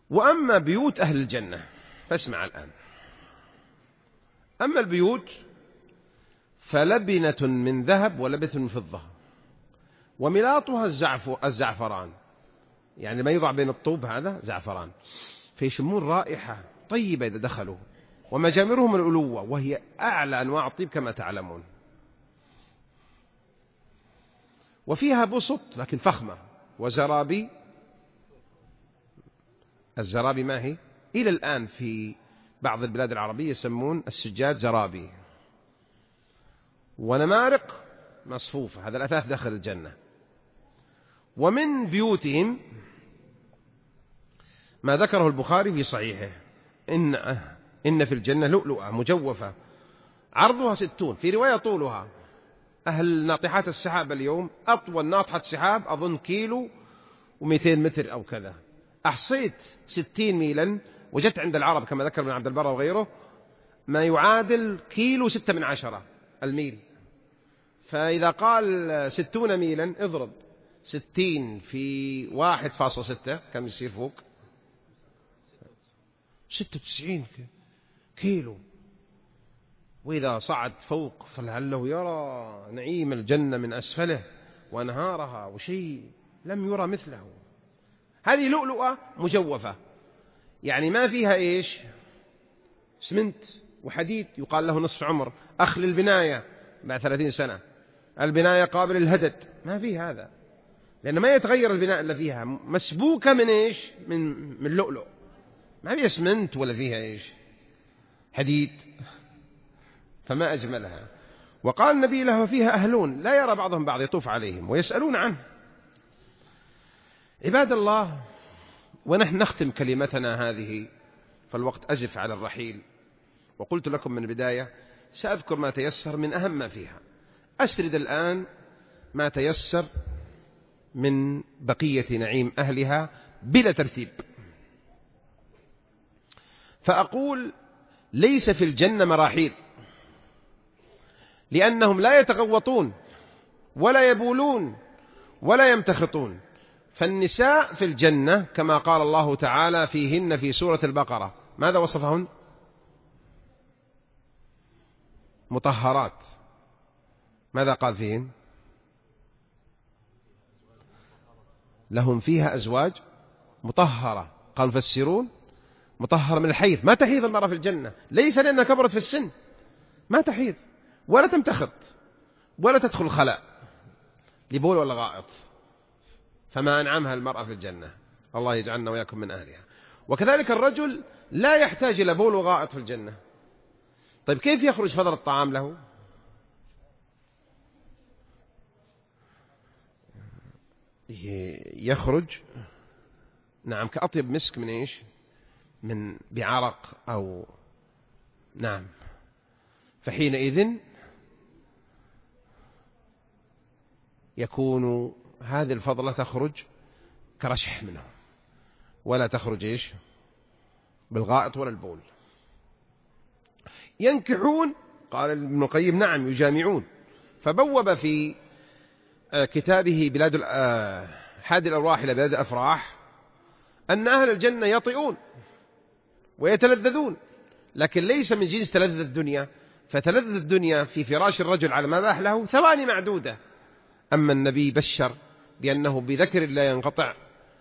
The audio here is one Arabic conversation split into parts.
وأما بيوت أهل الجنة فاسمع الآن. أما البيوت فلبنة من ذهب ولبنة من فضة وملاطها الزعفران، يعني ما يضع بين الطوب هذا زعفران، فيشمون رائحة طيبة إذا دخلوا. ومجامرهم الألوة وهي أعلى أنواع الطيب كما تعلمون. وفيها بسط لكن فخمة، وزرابي. الزرابي ما هي؟ إلى الآن في بعض البلاد العربية يسمون السجاد زرابي. ونمارق مصفوفة، هذا الأثاث داخل الجنة. ومن بيوتهم ما ذكره البخاري في صحيحه إن في الجنة لؤلؤة مجوفة عرضها 60، في رواية طولها. أهل ناطحات السحاب اليوم أطول ناطحة سحاب أظن 1.2 كيلو متر أو كذا. أحصيت 60 ميلا، وجدت عند العرب كما ذكر ابن عبد البر وغيره ما يعادل 1.6 الميل. فإذا قال 60 ميلا اضرب 60 في 1.6 كم يصير فوق 96 كيلو. وإذا صعد فوق فلعله يرى نعيم الجنة من أسفله وأنهارها وشيء لم يرى مثله. هذه لؤلؤة مجوفة، يعني ما فيها إيش؟ سمنت وحديد يقال له نصف عمر، أخل البناية بعد 30 سنة، البناية قابل للهدد، ما فيه هذا، لأن ما يتغير البناء اللي فيها، مسبوكة من إيش؟ من لؤلؤ، ما فيها سمنت ولا فيها إيش؟ حديد، فما أجملها. وقال النبي له فيها أهلون لا يرى بعضهم بعض يطوف عليهم ويسألون عنه. عباد الله، ونحن نختم كلمتنا هذه فالوقت أزف على الرحيل، وقلت لكم من البداية سأذكر ما تيسر من أهم ما فيها، أسرد الآن ما تيسر من بقية نعيم أهلها بلا ترتيب. فأقول ليس في الجنة مراحيض، لأنهم لا يتغوطون ولا يبولون ولا يمتخطون. فالنساء في الجنة كما قال الله تعالى فيهن في سورة البقرة، ماذا وصفهن؟ مطهرات. ماذا قال فيهن؟ لهم فيها أزواج مطهرة. قال مفسرون مطهر من الحيض، ما تحيض المرأة في الجنة، ليس لأنها كبرت في السن، ما تحيض ولا تمتخط ولا تدخل الخلاء لبول ولا غائط، فما أنعمها المرأة في الجنة، الله يجعلنا وياكم من أهلها. وكذلك الرجل لا يحتاج إلى بول وغائط في الجنة. طيب كيف يخرج فضل الطعام له؟ يخرج نعم كأطيب مسك من إيش؟ من بعرق أو نعم. فحينئذ يكون هذه الفضلة تخرج كرشح منه، ولا تخرج إيش؟ بالغائط ولا البول. ينكحون، قال ابن القيم نعم يجامعون. فبوب في كتابه بلاد حادي الأرواح إلى بلاد الأفراح أن أهل الجنة يطئون ويتلذذون، لكن ليس من جنس تلذذ الدنيا، فتلذذ الدنيا في فراش الرجل على ما باح له ثواني معدودة. أما النبي بشر بأنه بذكر لا ينقطع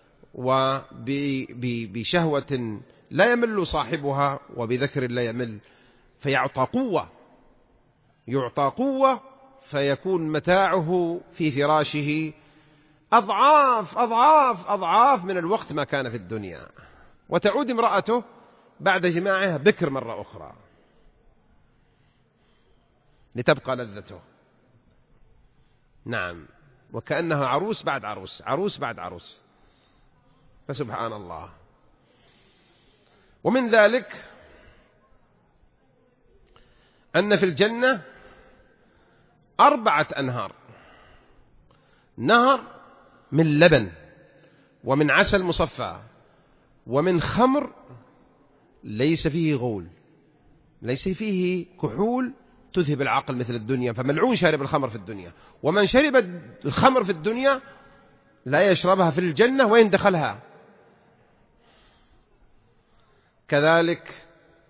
وبشهوة لا يمل صاحبها وبذكر لا يمل، فيعطى قوة، يعطى قوة، فيكون متاعه في فراشه أضعاف أضعاف أضعاف من الوقت ما كان في الدنيا، وتعود امرأته بعد جماعها بكر مرة أخرى لتبقى لذته. نعم، وكأنها عروس بعد عروس، عروس بعد عروس، فسبحان الله. ومن ذلك أن في الجنة 4 أنهار، نهر من لبن ومن عسل مصفى ومن خمر ليس فيه غول، ليس فيه كحول تذهب العقل مثل الدنيا، فملعون شارب الخمر في الدنيا، ومن شرب الخمر في الدنيا لا يشربها في الجنة وإن دخلها. كذلك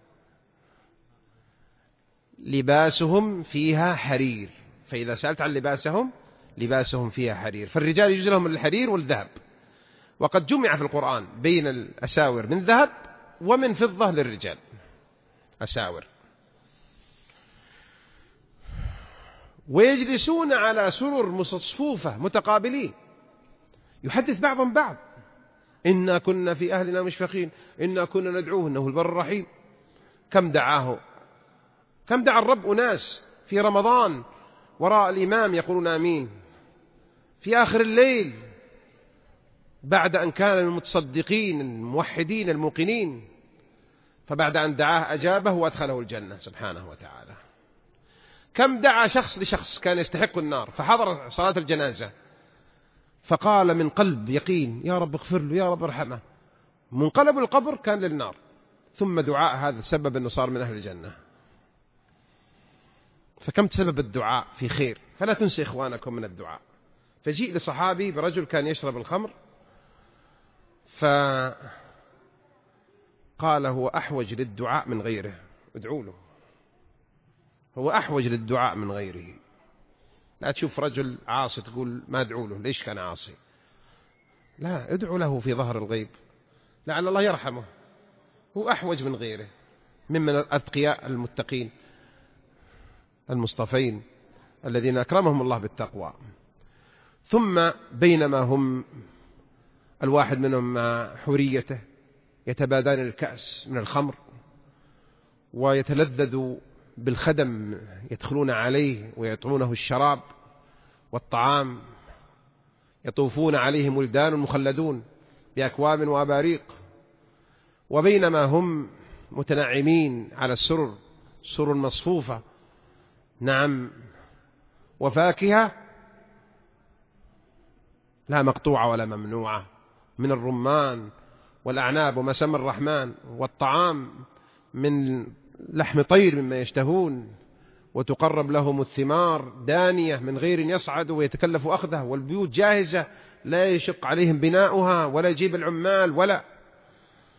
لباسهم فيها حرير، فإذا سألت عن لباسهم فيها حرير. فالرجال يجوز لهم الحرير والذهب، وقد جمع في القرآن بين الأساور من ذهب ومن فضة للرجال أساور. ويجلسون على سرر مصفوفة متقابلين، يحدث بعضهم بعض: إنا كنا في أهلنا مشفقين، إنا كنا ندعوه إنه البر الرحيم. كم دعا الرب أناس في رمضان وراء الإمام يقولون آمين، في آخر الليل بعد أن كان المتصدقين الموحدين الموقنين، فبعد أن دعاه أجابه وأدخله الجنة سبحانه وتعالى. كم دعا شخص لشخص كان يستحق النار فحضر صلاة الجنازة فقال من قلب يقين: يا رب اغفر له، يا رب ارحمه، منقلب القبر كان للنار، ثم دعاء هذا سبب أنه صار من أهل الجنة. فكم تسبب الدعاء في خير، فلا تنسى إخوانكم من الدعاء. فجيء لصحابي برجل كان يشرب الخمر، فقال هو أحوج للدعاء من غيره، ادعوا له، هو أحوج للدعاء من غيره. لا تشوف رجل عاصي تقول ما ادعوا له، ليش كان عاصي؟ لا، ادعوا له في ظهر الغيب لعل الله يرحمه، هو أحوج من غيره، ممن الأتقياء المتقين المصطفين الذين أكرمهم الله بالتقوى. ثم بينما هم الواحد منهم مع حريته يتبادلان الكأس من الخمر ويتلذذ بالخدم يدخلون عليه ويطعونه الشراب والطعام، يطوفون عليهم ولدان مخلدون بأكواب وأباريق، وبينما هم متنعمين على سرر مصفوفة، نعم، وفاكهة لا مقطوعة ولا ممنوعة من الرمان والأعناب وما سمى الرحمن، والطعام من لحم طير مما يشتهون، وتقرب لهم الثمار دانية من غير يصعد ويتكلف أخذه، والبيوت جاهزة لا يشق عليهم بناؤها ولا يجيب العمال ولا